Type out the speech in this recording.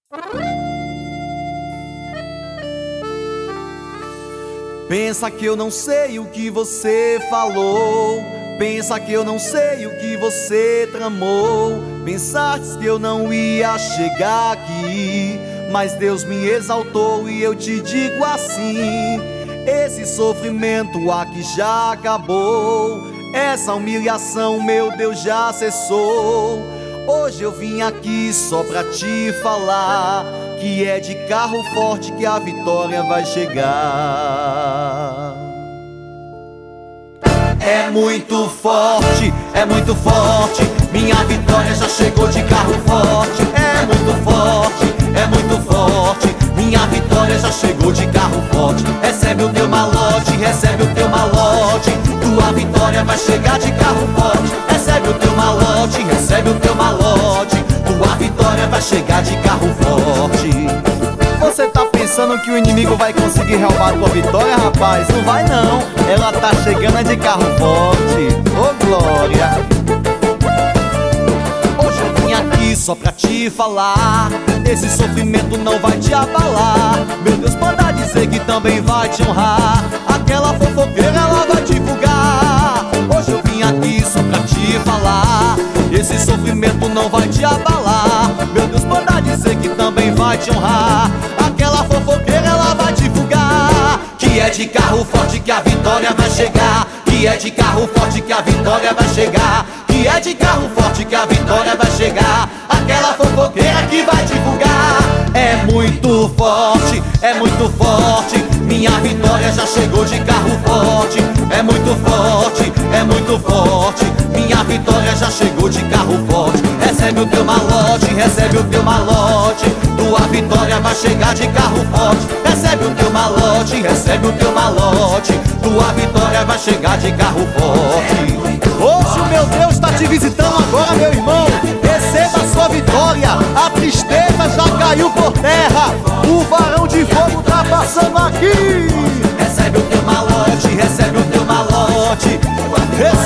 Pensa que eu não sei o que você falou, pensa que eu não sei o que você tramou. Pensaste que eu não ia chegar aqui, mas Deus me exaltou e eu te digo assim: esse sofrimento aqui já acabou, essa humilhação, meu Deus, já cessou. Hoje eu vim aqui só pra te falar que é de carro forte que a vitória vai chegar. É muito forte, minha vitória já chegou de carro forte. É muito forte, minha vitória já chegou de carro forte. Recebe o teu malote, recebe o teu malote, tua vitória vai chegar de carro forte. Recebe o teu malote, recebe o teu malote, tua vitória vai chegar de carro forte. Você tá pensando que o inimigo vai conseguir roubar tua vitória, rapaz? Não vai não, ela tá chegando de carro forte. Ô glória! Hoje eu vim aqui só pra te falar, esse sofrimento não vai te abalar. Meu Deus, manda dizer que também vai te honrar, aquela fofoqueira ela vai divulgar. Hoje eu vim aqui só pra te falar, esse sofrimento não vai te abalar. Meu Deus, manda dizer que também vai te honrar, aquela fofoqueira ela vai divulgar. Que é de carro forte que a vitória vai chegar, que é de carro forte que a vitória vai chegar, que é de carro forte que a vitória vai chegar, aquela fofoqueira que vai divulgar. É muito forte, minha vitória já chegou de carro forte. É muito forte, minha vitória já chegou de carro forte. Recebe o teu malote, recebe o teu malote, tua vitória vai chegar de carro forte. Recebe o teu malote, recebe o teu malote, tua vitória vai chegar de carro forte. Hoje o meu Deus está te visitando agora, meu irmão. Receba a sua vitória, a tristeza já caiu por terra, o varão de fogo tá passando aqui. Recebe o teu malote, recebe o teu malote,